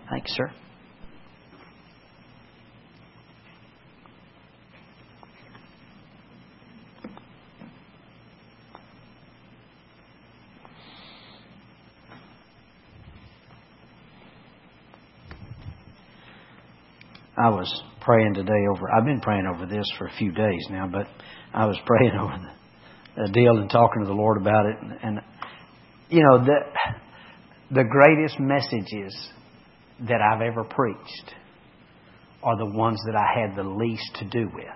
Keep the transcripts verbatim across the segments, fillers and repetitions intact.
Thank you, sir. I was praying today over, I've been praying over this for a few days now, but I was praying over the, the deal and talking to the Lord about it. And, and you know, the, the greatest messages that I've ever preached are the ones that I had the least to do with.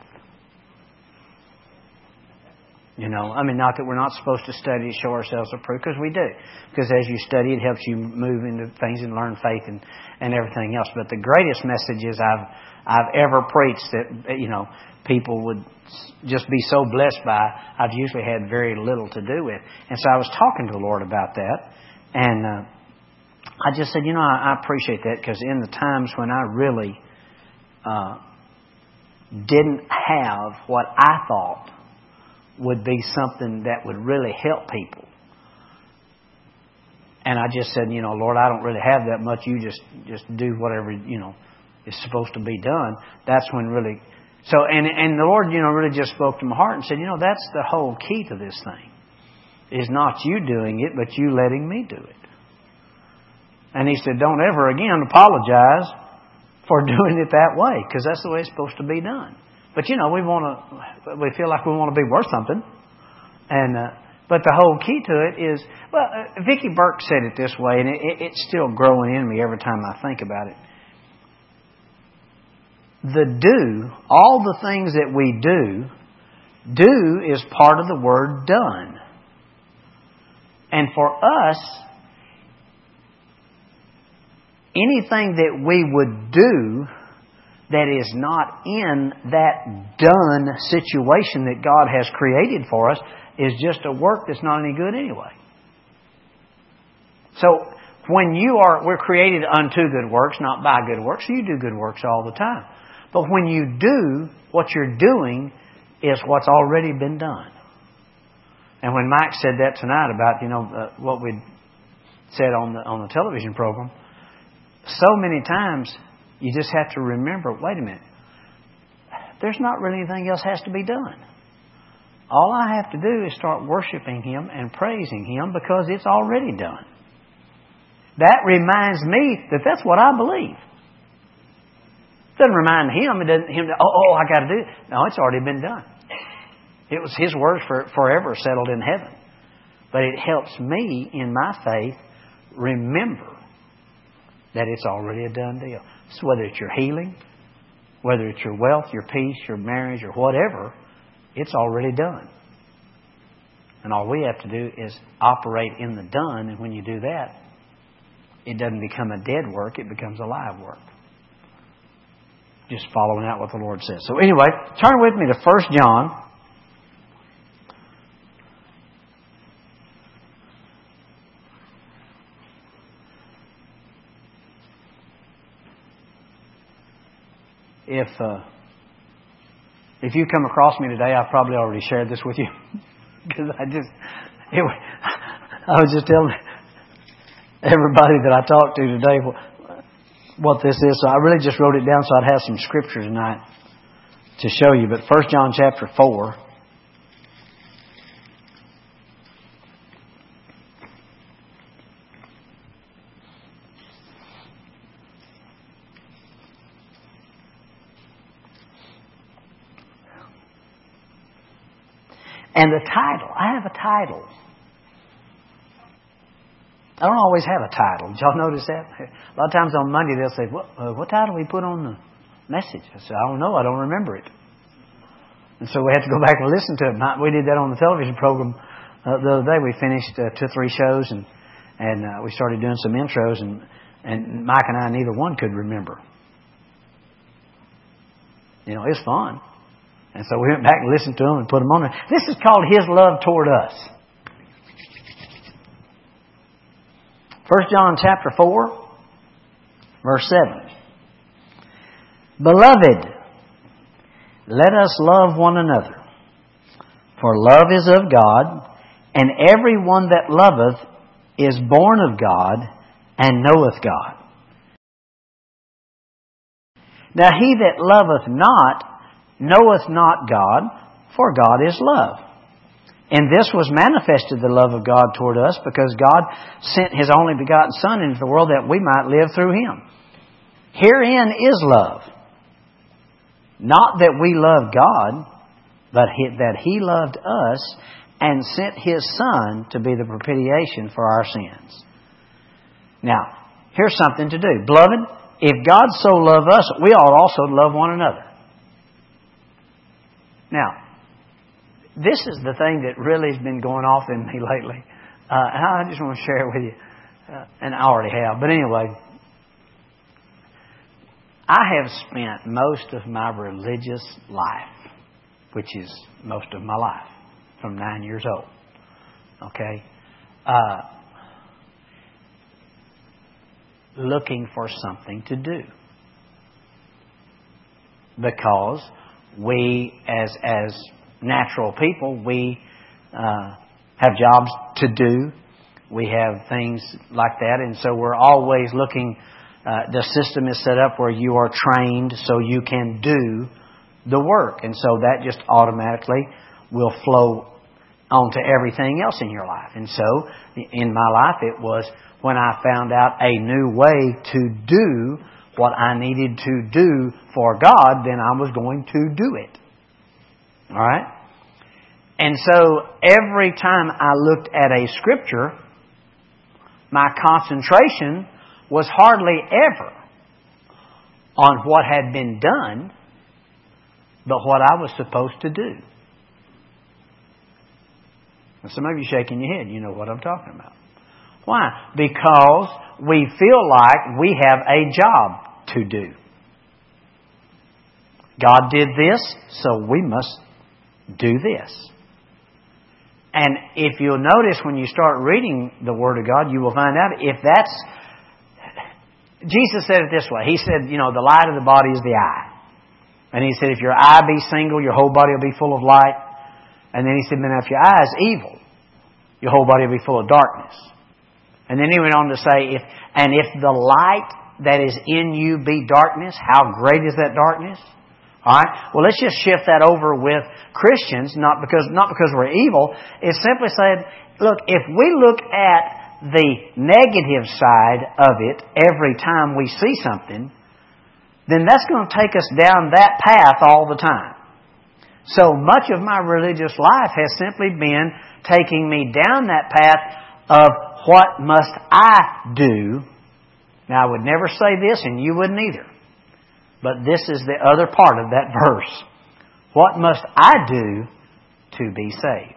You know, I mean, not that we're not supposed to study to show ourselves approved, because we do. Because as you study, it helps you move into things and learn faith and, and everything else. But the greatest messages I've I've ever preached that, you know, people would just be so blessed by, I've usually had very little to do with. And so I was talking to the Lord about that. And uh, I just said, you know, I, I appreciate that, because in the times when I really uh, didn't have what I thought would be something that would really help people. And I just said, you know, Lord, I don't really have that much. You just, just do whatever, you know, is supposed to be done. That's when really... So, and, and the Lord, you know, really just spoke to my heart and said, you know, that's the whole key to this thing. Is not you doing it, but you letting me do it. And He said, don't ever again apologize for doing it that way, because that's the way it's supposed to be done. But, you know, we want to, we feel like we want to be worth something. And, uh, but the whole key to it is, well, uh, Vicki Burke said it this way, and it, it, it's still growing in me every time I think about it. The do, all the things that we do, do is part of the word done. And for us, anything that we would do that is not in that done situation that God has created for us is just a work that's not any good anyway. So when you are, we're created unto good works, not by good works. So you do good works all the time. But when you do, what you're doing is what's already been done. And when Mike said that tonight about, you know, uh, what we'd said on the on the television program, so many times you just have to remember, wait a minute, there's not really anything else has to be done. All I have to do is start worshiping Him and praising Him, because it's already done. That reminds me that that's what I believe. It doesn't remind Him, it doesn't him. Oh, oh, I got to do it. No, it's already been done. It was His word for forever settled in heaven. But it helps me in my faith remember that it's already a done deal. So whether it's your healing, whether it's your wealth, your peace, your marriage, or whatever, it's already done. And all we have to do is operate in the done. And when you do that, it doesn't become a dead work, it becomes a live work. Just following out what the Lord says. So anyway, turn with me to First John. If uh, if you come across me today, I've probably already shared this with you, because I just it, I was just telling everybody that I talked to today what, what this is. So I really just wrote it down so I'd have some scripture tonight to show you. But First John chapter four. And the title, I have a title. I don't always have a title. Did y'all notice that? A lot of times on Monday they'll say, what, uh, what title we put on the message? I said, I don't know. I don't remember it. And so we have to go back and listen to it. We did that on the television program uh, the other day. We finished uh, two or three shows, and and uh, we started doing some intros, and, and Mike and I, neither one could remember. You know, it's fun. And so we went back and listened to them and put them on there. This is called His Love Toward Us. First John chapter four, verse seven. Beloved, let us love one another, for love is of God, and every one that loveth is born of God and knoweth God. Now he that loveth not knoweth not God, for God is love. And this was manifested the love of God toward us, because God sent His only begotten Son into the world that we might live through Him. Herein is love. Not that we love God, but that He loved us and sent His Son to be the propitiation for our sins. Now, here's something to do. Beloved, if God so loved us, we ought also to love one another. Now, this is the thing that really has been going off in me lately. Uh, and I just want to share it with you. Uh, and I already have. But anyway, I have spent most of my religious life, which is most of my life, from nine years old. Okay? Uh, looking for something to do. Because we, as as natural people, we uh, have jobs to do. We have things like that. And so we're always looking. Uh, the system is set up where you are trained so you can do the work. And so that just automatically will flow onto everything else in your life. And so in my life it was when I found out a new way to do what I needed to do for God, then I was going to do it. All right? And so every time I looked at a scripture, my concentration was hardly ever on what had been done, but what I was supposed to do. Now, some of you shaking your head, you know what I'm talking about. Why? Because we feel like we have a job to do. God did this, so we must do this. And if you'll notice when you start reading the Word of God, you will find out if that's... Jesus said it this way. He said, you know, the light of the body is the eye. And He said, if your eye be single, your whole body will be full of light. And then He said, now if your eye is evil, your whole body will be full of darkness. And then He went on to say, if and if the light that is in you be darkness, how great is that darkness? All right. Well, let's just shift that over with Christians, not because not because we're evil. It simply said, look, if we look at the negative side of it every time we see something, then that's going to take us down that path all the time. So much of my religious life has simply been taking me down that path of what must I do. Now, I would never say this, and you wouldn't either. But this is the other part of that verse. What must I do to be saved?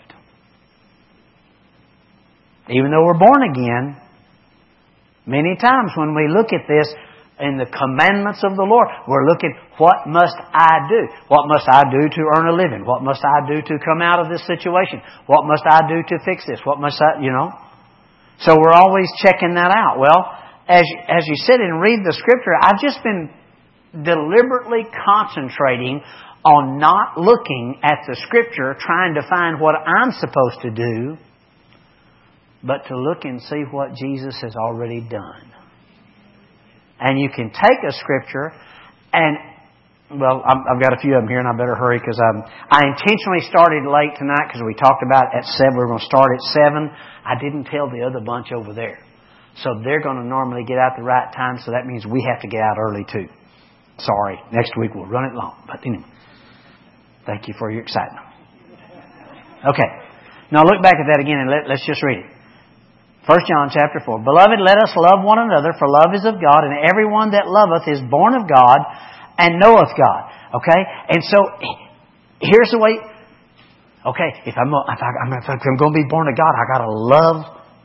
Even though we're born again, many times when we look at this in the commandments of the Lord, we're looking, what must I do? What must I do to earn a living? What must I do to come out of this situation? What must I do to fix this? What must I, you know? So we're always checking that out. Well, as, as you sit and read the Scripture, I've just been deliberately concentrating on not looking at the Scripture, trying to find what I'm supposed to do, but to look and see what Jesus has already done. And you can take a Scripture and, well, I've got a few of them here and I better hurry because I'm, I intentionally started late tonight because we talked about at seven. We were going to start at seven. I didn't tell the other bunch over there. So they're going to normally get out the right time, so that means we have to get out early too. Sorry, next week we'll run it long. But anyway, thank you for your excitement. Okay, now look back at that again and let, let's just read it. First John chapter four. Beloved, let us love one another, for love is of God, and everyone that loveth is born of God and knoweth God. Okay? And so, here's the way... Okay, if I'm, if, I, if I'm going to be born of God, I got to love...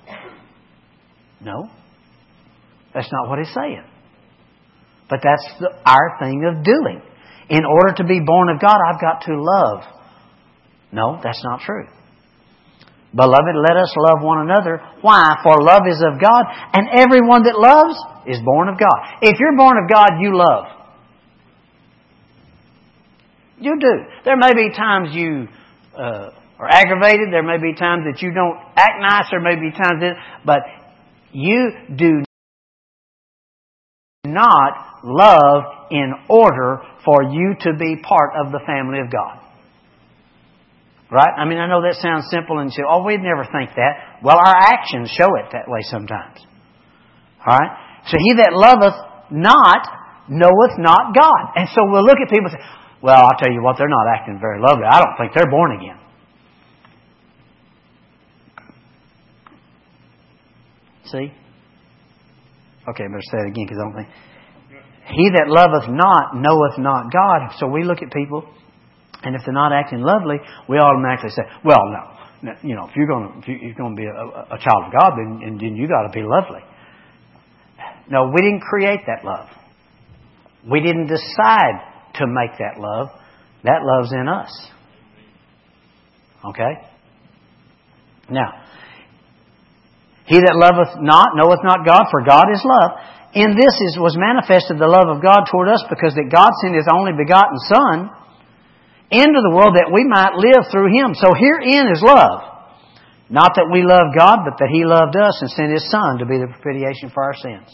No. That's not what it's saying. But that's the, our thing of doing. In order to be born of God, I've got to love. No, that's not true. Beloved, let us love one another. Why? For love is of God, and everyone that loves is born of God. If you're born of God, you love. You do. There may be times you uh, are aggravated. There may be times that you don't act nice. There may be times that... But you do not love in order for you to be part of the family of God. Right? I mean, I know that sounds simple and you say, oh, we'd never think that. Well, our actions show it that way sometimes. All right? So he that loveth not knoweth not God. And so we'll look at people and say, well, I'll tell you what, they're not acting very lovely. I don't think they're born again. See? Okay, I better say it again because I don't think. He that loveth not knoweth not God. So we look at people, and if they're not acting lovely, we automatically say, well, no. You know, if you're going to, if you're going to be a, a child of God, then, then you got to be lovely. No, we didn't create that love. We didn't decide to make that love. That love's in us. Okay? Now, he that loveth not knoweth not God, for God is love. In this is, was manifested the love of God toward us, because that God sent His only begotten Son into the world that we might live through Him. So herein is love. Not that we love God, but that He loved us and sent His Son to be the propitiation for our sins.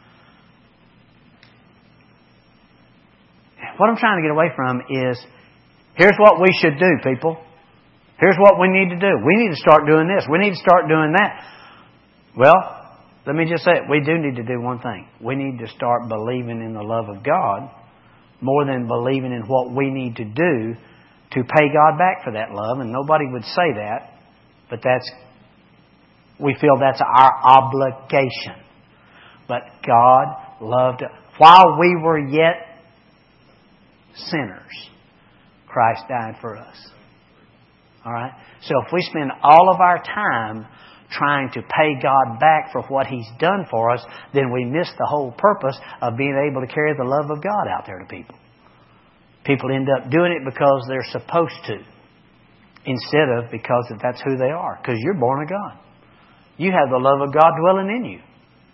What I'm trying to get away from is, here's what we should do, people. Here's what we need to do. We need to start doing this. We need to start doing that. Well, let me just say it. We do need to do one thing. We need to start believing in the love of God more than believing in what we need to do to pay God back for that love. And nobody would say that, but that's, we feel that's our obligation. But God loved us. While we were yet sinners, Christ died for us. All right? So if we spend all of our time trying to pay God back for what He's done for us, then we miss the whole purpose of being able to carry the love of God out there to people. People end up doing it because they're supposed to, instead of because that's who they are. Because you're born of God. You have the love of God dwelling in you.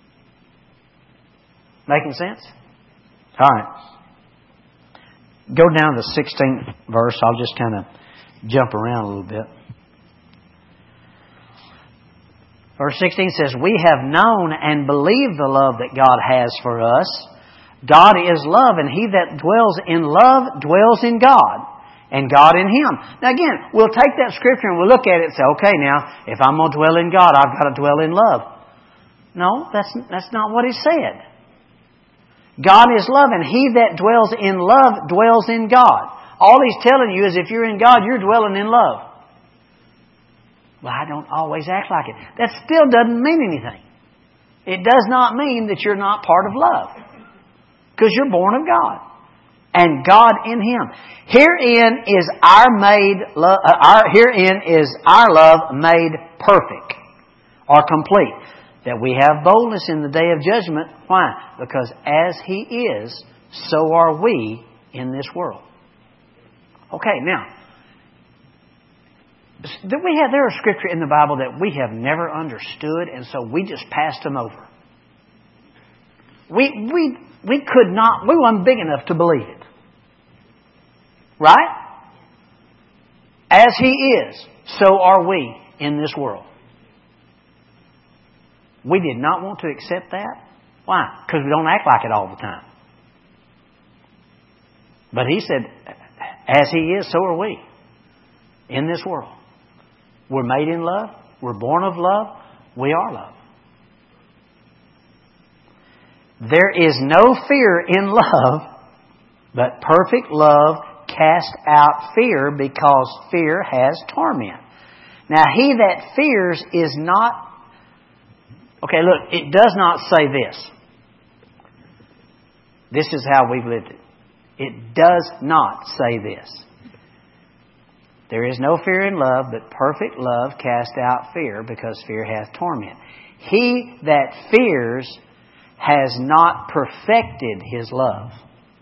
Making sense? All right. Go down to the sixteenth verse. I'll just kind of jump around a little bit. Verse sixteen says, we have known and believed the love that God has for us. God is love, and he that dwells in love dwells in God, and God in him. Now again, we'll take that scripture and we'll look at it and say, okay, now, if I'm going to dwell in God, I've got to dwell in love. No, that's, that's not what he said. God is love, and he that dwells in love dwells in God. All he's telling you is if you're in God, you're dwelling in love. Well, I don't always act like it. That still doesn't mean anything. It does not mean that you're not part of love. Because you're born of God. And God in Him. Herein is our made love, uh, our, herein is our love made perfect or complete. That we have boldness in the day of judgment. Why? Because as He is, so are we in this world. Okay, now, we have, there are scripture in the Bible that we have never understood, and so we just passed them over. We we we could not, we weren't big enough to believe it. Right? As He is, so are we in this world. We did not want to accept that. Why? Because we don't act like it all the time. But He said, as He is, so are we in this world. We're made in love. We're born of love. We are love. There is no fear in love, but perfect love casts out fear, because fear has torment. Now, he that fears is not... Okay, look, it does not say this. This is how we've lived it. It does not say this. There is no fear in love, but perfect love casts out fear, because fear hath torment. He that fears has not perfected his love.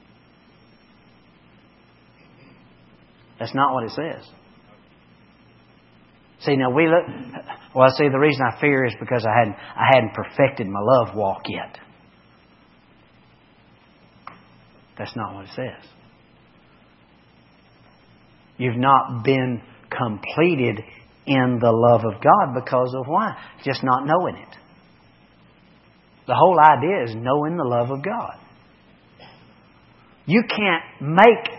That's not what it says. See, now we look... Well, see, the reason I fear is because I hadn't, I hadn't perfected my love walk yet. That's not what it says. You've not been completed in the love of God because of why? Just not knowing it. The whole idea is knowing the love of God. You can't make,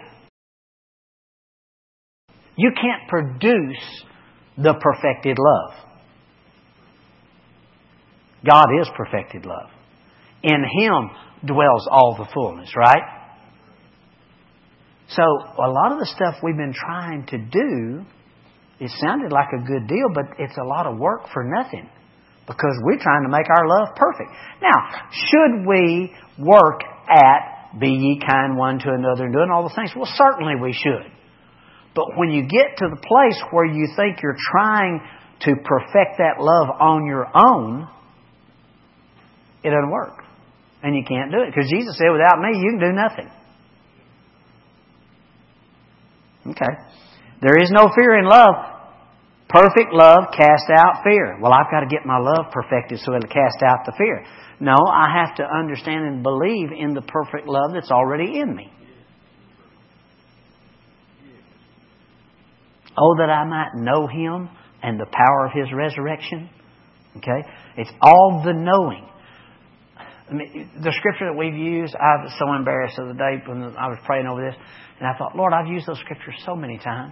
you can't produce the perfected love. God is perfected love. In Him dwells all the fullness, right? So a lot of the stuff we've been trying to do, it sounded like a good deal, but it's a lot of work for nothing. Because we're trying to make our love perfect. Now, should we work at be ye kind one to another and doing all the things? Well, certainly we should. But when you get to the place where you think you're trying to perfect that love on your own, it doesn't work. And you can't do it. Because Jesus said, without me, you can do nothing. Okay. There is no fear in love. Perfect love casts out fear. Well, I've got to get my love perfected so it'll cast out the fear. No, I have to understand and believe in the perfect love that's already in me. Oh, that I might know Him and the power of His resurrection. Okay? It's all the knowing. I mean, the scripture that we've used, I was so embarrassed the other day when I was praying over this. And I thought, Lord, I've used those scriptures so many times.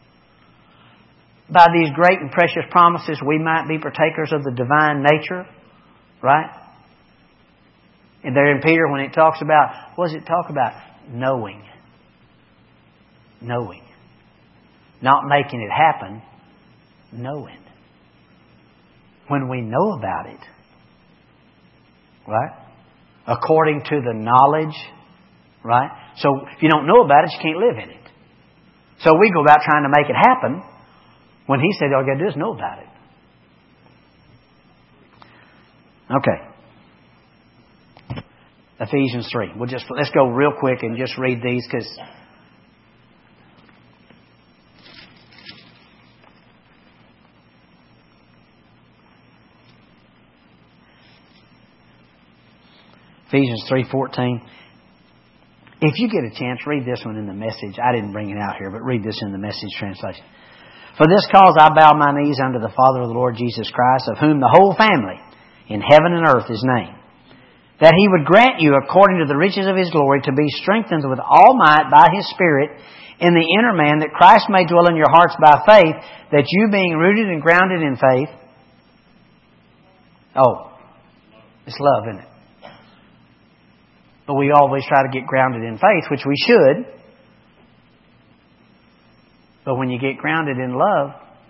By these great and precious promises, we might be partakers of the divine nature. Right? And there in Peter, when it talks about, what does it talk about? Knowing. Knowing. Not making it happen. Knowing. When we know about it. Right? According to the knowledge. Right? So if you don't know about it, you can't live in it. So we go about trying to make it happen when He said all you got to do is know about it. Okay. Ephesians three. We'll just let's go real quick and just read these because Ephesians three fourteen. If you get a chance, read this one in the Message. I didn't bring it out here, but read this in the Message translation. For this cause I bow my knees unto the Father of the Lord Jesus Christ, of whom the whole family in heaven and earth is named, that He would grant you, according to the riches of His glory, to be strengthened with all might by His Spirit in the inner man, that Christ may dwell in your hearts by faith, that you, being rooted and grounded in faith... Oh, it's love, isn't it? But we always try to get grounded in faith, which we should. But when you get grounded in love,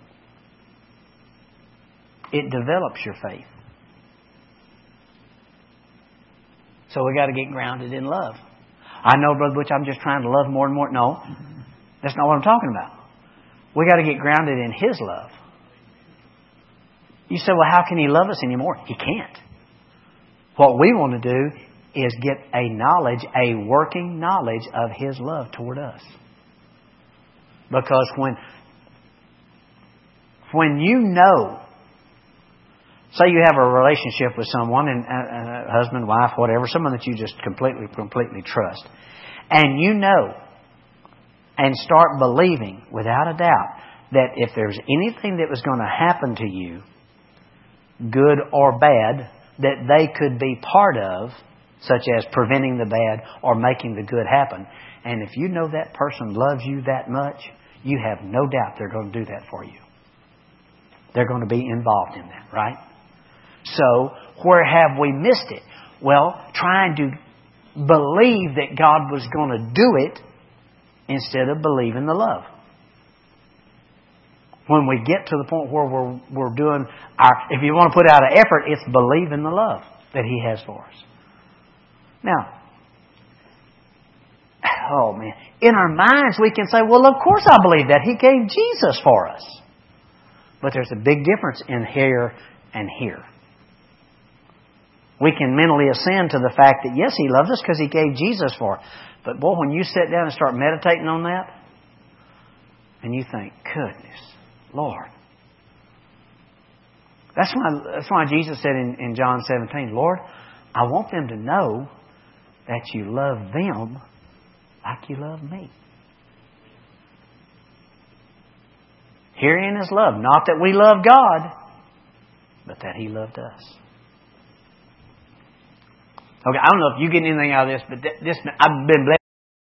it develops your faith. So we got to get grounded in love. I know, Brother Butch, I'm just trying to love more and more. No, that's not what I'm talking about. We got to get grounded in His love. You say, well, how can He love us anymore? He can't. What we want to do is get a knowledge, a working knowledge of His love toward us. Because when, when you know, say you have a relationship with someone, and a husband, wife, whatever, someone that you just completely, completely trust, and you know and start believing without a doubt that if there's anything that was going to happen to you, good or bad, that they could be part of, such as preventing the bad or making the good happen. And if you know that person loves you that much, you have no doubt they're going to do that for you. They're going to be involved in that, right? So, where have we missed it? Well, trying to believe that God was going to do it instead of believing the love. When we get to the point where we're, we're doing our, if you want to put out an effort, it's believing the love that He has for us. Now, oh man, in our minds we can say, well, of course I believe that. He gave Jesus for us. But there's a big difference in here and here. We can mentally ascend to the fact that, yes, He loves us because He gave Jesus for us. But boy, when you sit down and start meditating on that, and you think, goodness, Lord. That's why, that's why Jesus said in, in John seventeen, Lord, I want them to know that you love them like you love me. Herein is love. Not that we love God, but that He loved us. Okay, I don't know if you get anything out of this, but this I've been blessed.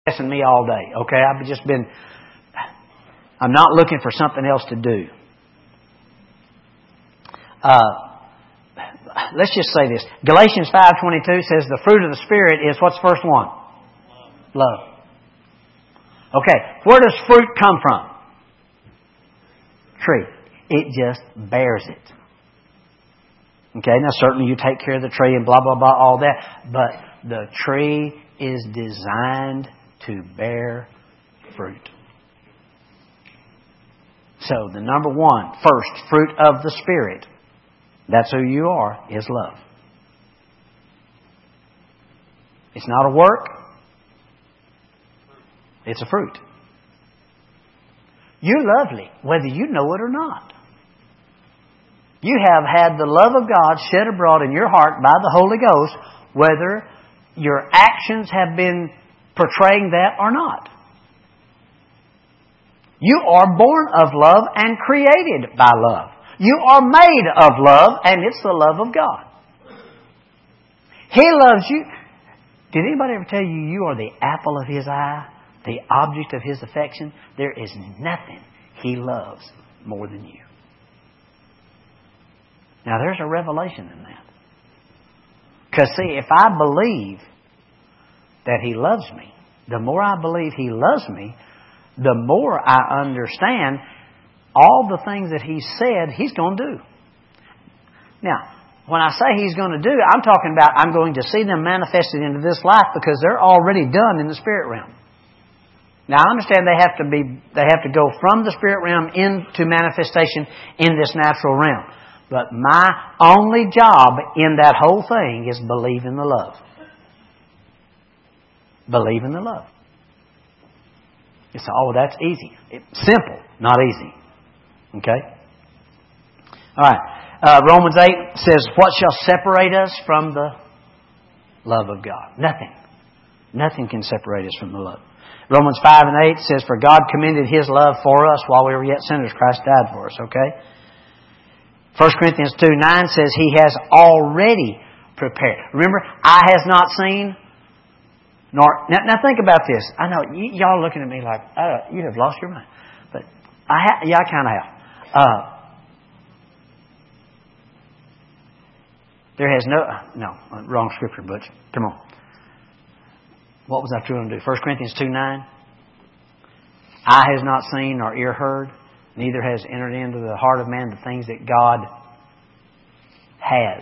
messing me all day. Okay, I've just been. I'm not looking for something else to do. Uh, let's just say this. Galatians five twenty-two says the fruit of the Spirit is what's the first one? Love. Okay, where does fruit come from? Tree. It just bears it. Okay, now certainly you take care of the tree and blah, blah, blah, all that. But the tree is designed to bear fruit. So the number one, first, fruit of the Spirit, that's who you are, is love. It's not a work. It's a fruit. You're lovely, whether you know it or not. You have had the love of God shed abroad in your heart by the Holy Ghost, whether your actions have been portraying that or not. You are born of love and created by love. You are made of love, and it's the love of God. He loves you. Did anybody ever tell you you are the apple of His eye, the object of His affection? There is nothing He loves more than you. Now, there's a revelation in that. Because, see, if I believe that He loves me, the more I believe He loves me, the more I understand all the things that He said He's going to do. Now, when I say He's going to do, I'm talking about I'm going to see them manifested into this life because they're already done in the spirit realm. Now, I understand they have to be, they have to go from the spirit realm into manifestation in this natural realm. But my only job in that whole thing is believe in the love. Believe in the love. It's oh, that's easy. It's simple, not easy. Okay? All right. Uh, Romans eight says, what shall separate us from the love of God? Nothing. Nothing can separate us from the love. Romans five and eight says, for God commended His love for us while we were yet sinners. Christ died for us. Okay? First Corinthians two nine says, He has already prepared. Remember, eye has not seen, nor... Now, now think about this. I know, y- y'all looking at me like, oh, you have lost your mind. But, I ha- yeah, I kind of have. Uh, there has no... No, wrong scripture, Butch. Come on. What was I trying to do? First Corinthians two nine. Eye has not seen nor ear heard, neither has entered into the heart of man the things that God has,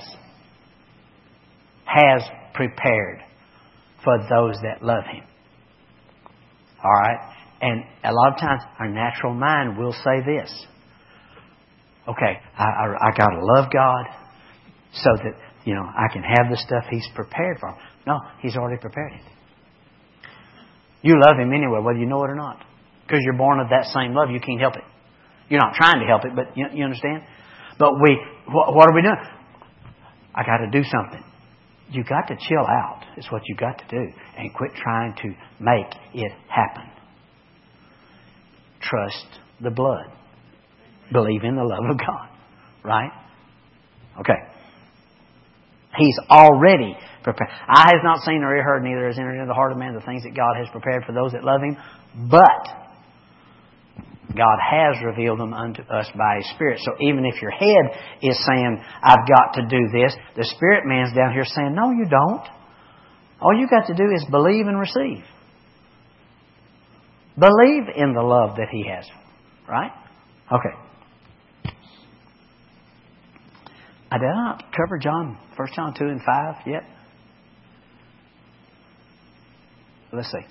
has prepared for those that love Him. All right? And a lot of times our natural mind will say this. Okay, I, I, I got to love God so that, you know, I can have the stuff He's prepared for. No, He's already prepared it. You love Him anyway, whether you know it or not. Because you're born of that same love, you can't help it. You're not trying to help it, but you, you understand? But we, what, what are we doing? I got to do something. You got to chill out. It's what you got to do. And quit trying to make it happen. Trust the blood. Believe in the love of God. Right? Okay. He's already prepared. Eye has not seen nor ear heard, neither has entered into the heart of man the things that God has prepared for those that love Him. But God has revealed them unto us by His Spirit. So even if your head is saying, I've got to do this, the Spirit man's down here saying, no, you don't. All you got to do is believe and receive. Believe in the love that He has. Right? Okay. I did not cover John, First John two and five yet. Let's see.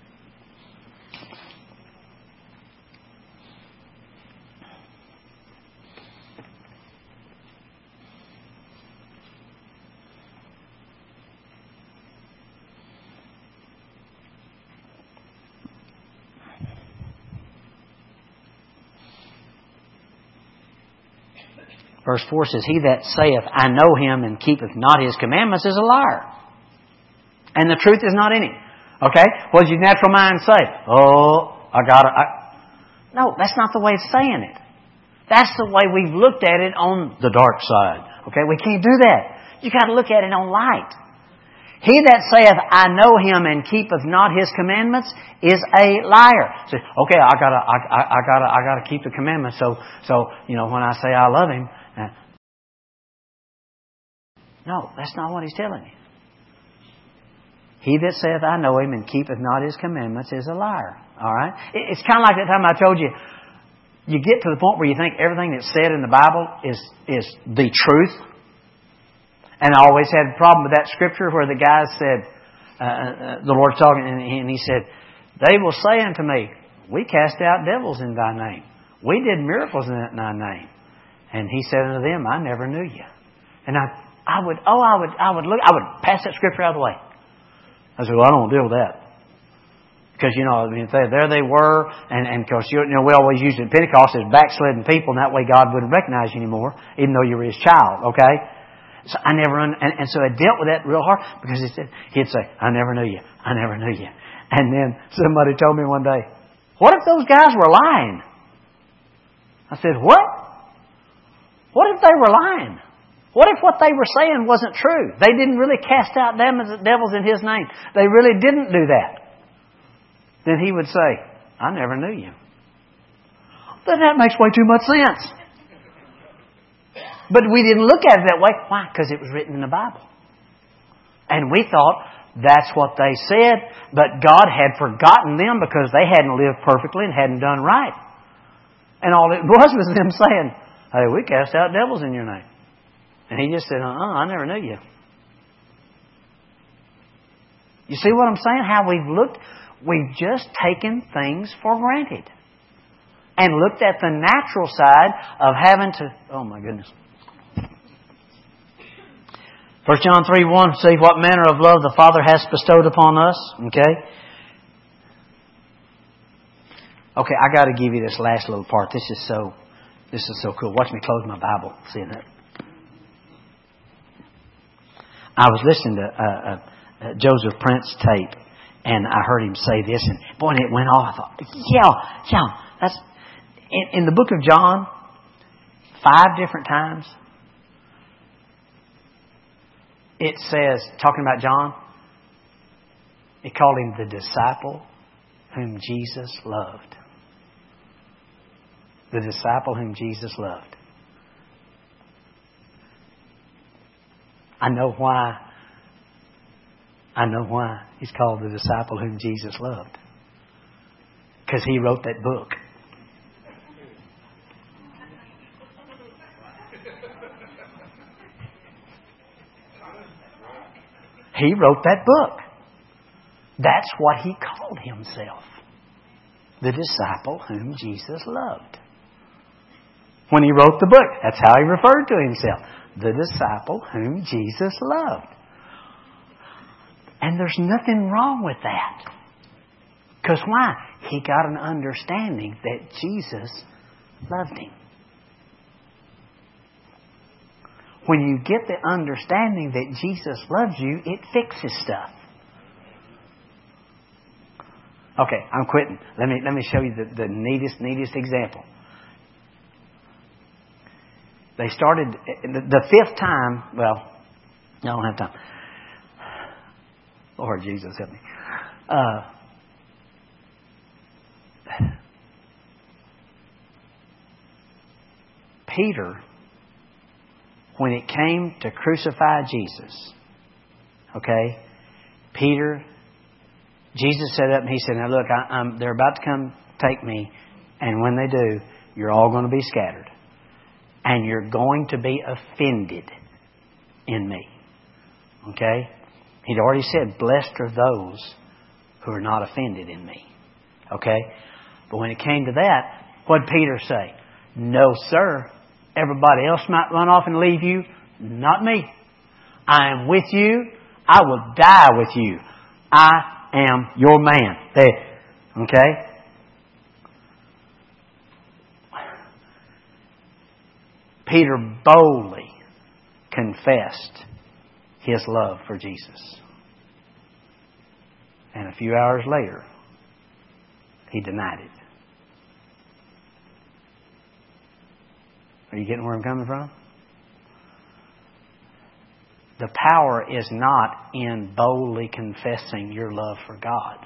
Verse four says, He that saith, I know Him, and keepeth not His commandments is a liar. And the truth is not in him. Okay? What does your natural mind say? Oh, I got to... No, that's not the way it's saying it. That's the way we've looked at it on the dark side. Okay? We can't do that. You got to look at it on light. He that saith, I know him, and keepeth not his commandments, is a liar. So, okay, I gotta, I, I, I gotta, I gotta keep the commandments. So, so you know, when I say I love him, uh, no, that's not what he's telling you. He that saith, I know him, and keepeth not his commandments, is a liar. All right? It's kind of like that time I told you. You get to the point where you think everything that's said in the Bible is is the truth. And I always had a problem with that scripture where the guy said, uh, uh, the Lord's talking, and he, and he said, they will say unto me, we cast out devils in thy name. We did miracles in thy name. And he said unto them, I never knew you. And I, I would, oh, I would, I would look, I would pass that scripture out of the way. I said, well, I don't deal with that. Because, you know, I mean, they, there they were, and, and of course, you know, we always used it in Pentecost as backslidden people, and that way God wouldn't recognize you anymore, even though you were His child, okay? So I never, and, and so I dealt with that real hard, because he said, he'd say, I never knew you, I never knew you. And then somebody told me one day, what if those guys were lying? I said, what? What if they were lying? What if what they were saying wasn't true? They didn't really cast out devils in His name. They really didn't do that. Then he would say, I never knew you. Then that makes way too much sense. But we didn't look at it that way. Why? Because it was written in the Bible. And we thought that's what they said, but God had forgotten them because they hadn't lived perfectly and hadn't done right. And all it was was them saying, hey, we cast out devils in your name. And He just said, uh-uh, I never knew you. You see what I'm saying? How we've looked, we've just taken things for granted. And looked at the natural side of having to, oh my goodness. First John three one, see what manner of love the Father has bestowed upon us. Okay? Okay, I got to give you this last little part. This is so, this is so cool. Watch me close my Bible. See that? I was listening to uh, uh, Joseph Prince tape, and I heard him say this, and boy, and it went off. I thought, yeah, yeah, that's in, in the book of John, five different times. It says, talking about John, it called him the disciple whom Jesus loved. The disciple whom Jesus loved. I know why. I know why he's called the disciple whom Jesus loved. Because he wrote that book. He wrote that book. That's what he called himself. The disciple whom Jesus loved. When he wrote the book, that's how he referred to himself. The disciple whom Jesus loved. And there's nothing wrong with that. Because why? He got an understanding that Jesus loved him. When you get the understanding that Jesus loves you, it fixes stuff. Okay, I'm quitting. Let me let me show you the, the neatest, neatest example. They started, the, the fifth time, well, I don't have time. Lord Jesus, help me. Uh, Peter, when it came to crucify Jesus, okay, Peter, Jesus set up and he said, now look, I, I'm, they're about to come take me, and when they do, you're all going to be scattered. And you're going to be offended in me. Okay? He'd already said, blessed are those who are not offended in me. Okay? But when it came to that, what did Peter say? No, sir. Everybody else might run off and leave you. Not me. I am with you. I will die with you. I am your man. There. Okay? Peter boldly confessed his love for Jesus. And a few hours later, he denied it. Are you getting where I'm coming from? The power is not in boldly confessing your love for God.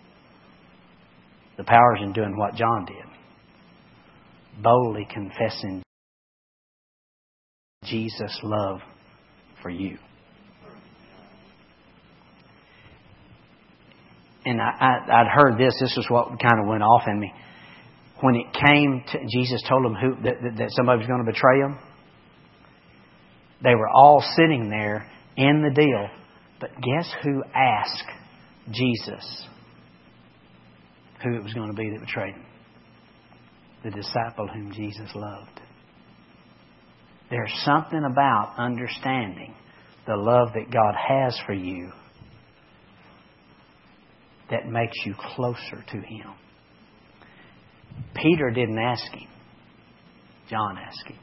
The power is in doing what John did. Boldly confessing Jesus' love for you. And I, I, I'd heard this. This is what kind of went off in me. When it came to, Jesus told them who, that, that, that somebody was going to betray him. They were all sitting there in the deal. But guess who asked Jesus who it was going to be that betrayed him? The disciple whom Jesus loved. There's something about understanding the love that God has for you that makes you closer to Him. Peter didn't ask Him. John asked Him.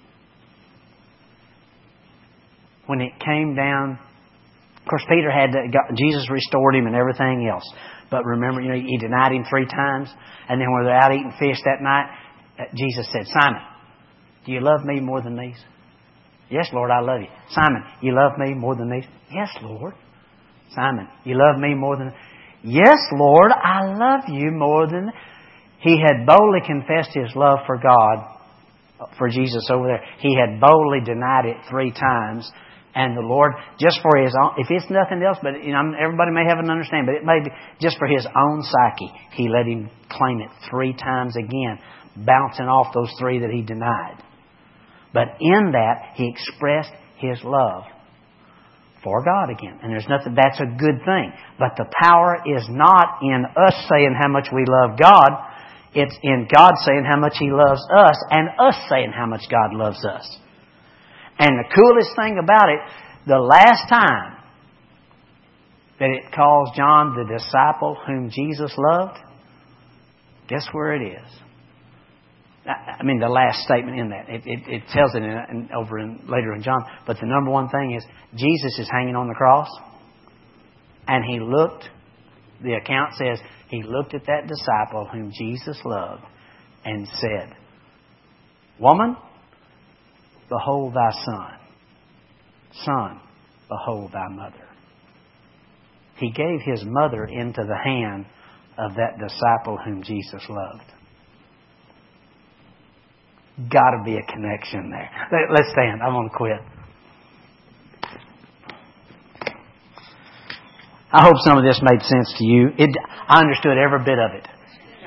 When it came down, of course, Peter had to, got, Jesus restored him and everything else. But remember, you know, he denied Him three times. And then when they're out eating fish that night, Jesus said, Simon, do you love me more than these? Yes, Lord, I love you. Simon, you love me more than these? Yes, Lord. Simon, you love me more than... Yes, Lord, I love you more than... He had boldly confessed his love for God, for Jesus over there. He had boldly denied it three times. And the Lord, just for His own... If it's nothing else, but you know, everybody may have an understanding, but it may be just for His own psyche. He let him claim it three times again, bouncing off those three that he denied. But in that, he expressed his love for God again. And there's nothing, that's a good thing. But the power is not in us saying how much we love God. It's in God saying how much He loves us and us saying how much God loves us. And the coolest thing about it, the last time that it calls John the disciple whom Jesus loved, guess where it is? I mean, the last statement in that. It, it, it tells it in, in, over in, later in John. But the number one thing is, Jesus is hanging on the cross. And He looked, the account says, He looked at that disciple whom Jesus loved and said, Woman, behold thy son. Son, behold thy mother. He gave His mother into the hand of that disciple whom Jesus loved. Got to be a connection there. Let's stand. I'm going to quit. I hope some of this made sense to you. It, I understood every bit of it.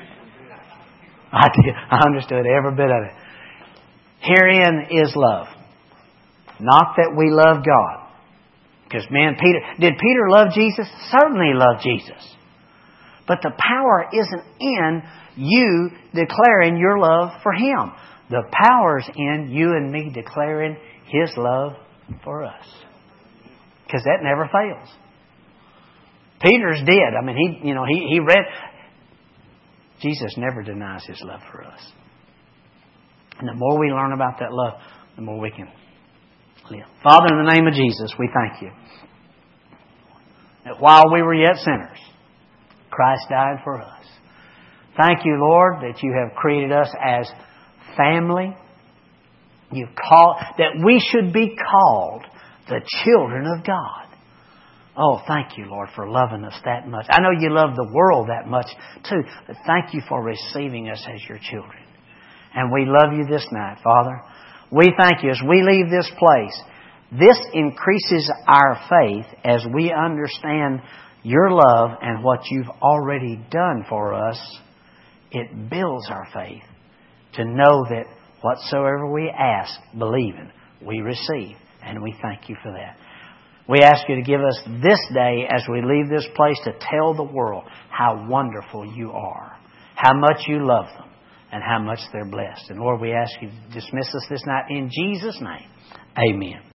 I did. I understood every bit of it. Herein is love. Not that we love God. Because, man, Peter... Did Peter love Jesus? Certainly he loved Jesus. But the power isn't in you declaring your love for Him. The power's in you and me declaring His love for us. Because that never fails. Peter's did. I mean, he, you know, he, he read... Jesus never denies His love for us. And the more we learn about that love, the more we can live. Father, in the name of Jesus, we thank You that while we were yet sinners, Christ died for us. Thank You, Lord, that You have created us as family. You've called that we should be called the children of God. Oh, thank You, Lord, for loving us that much. I know You love the world that much too, but thank You for receiving us as Your children. And we love You this night, Father. We thank You as we leave this place. This increases our faith as we understand Your love and what You've already done for us. It builds our faith to know that whatsoever we ask, believing, we receive. And we thank You for that. We ask You to give us this day as we leave this place to tell the world how wonderful You are, how much You love them, and how much they're blessed. And Lord, we ask You to dismiss us this night in Jesus' name. Amen.